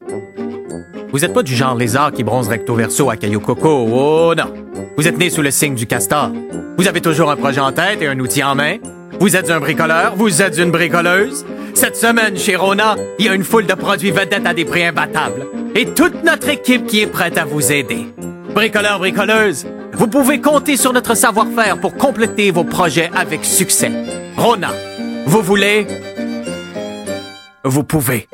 Vous n'êtes pas du genre lézard qui bronze recto verso à Caillou Coco, oh non. Vous êtes né sous le signe du castor. Vous avez toujours un projet en tête et un outil en main. Vous êtes un bricoleur, vous êtes une bricoleuse. Cette semaine, chez Rona, il y a une foule de produits vedettes à des prix imbattables. Et toute notre équipe qui est prête à vous aider. Bricoleurs, bricoleuses, vous pouvez compter sur notre savoir-faire pour compléter vos projets avec succès. Rona, vous voulez? Vous pouvez.